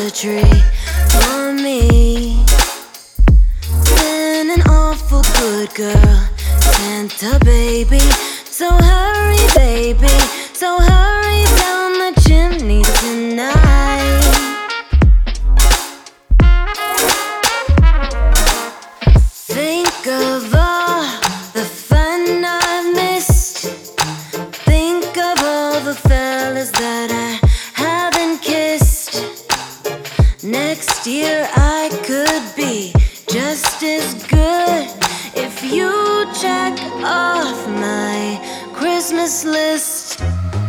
a tree for me. Been an awful good girl, Santa baby. So hurry, baby, so hurry down the chimney tonight. Think of all the fun I've missed. Think of all the fellas that I haven't kissed. Next year I could be just as good if you check off my Christmas list.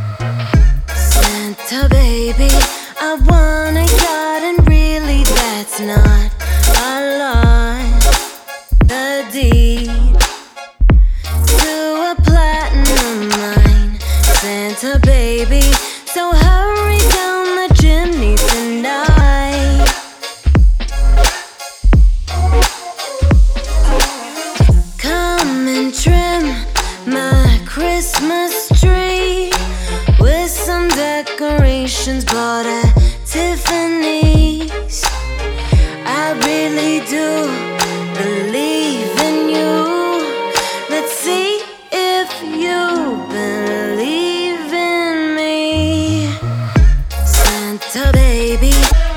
Santa baby, I want a yacht, and really that's not a lot. The deed to a platinum mine, Santa baby, so hurry down the chimney tonight. Come and trim my Christmas tree with some decorations bought at Tiffany's. I really do believe in you. Let's see if you believe in me. Santa baby.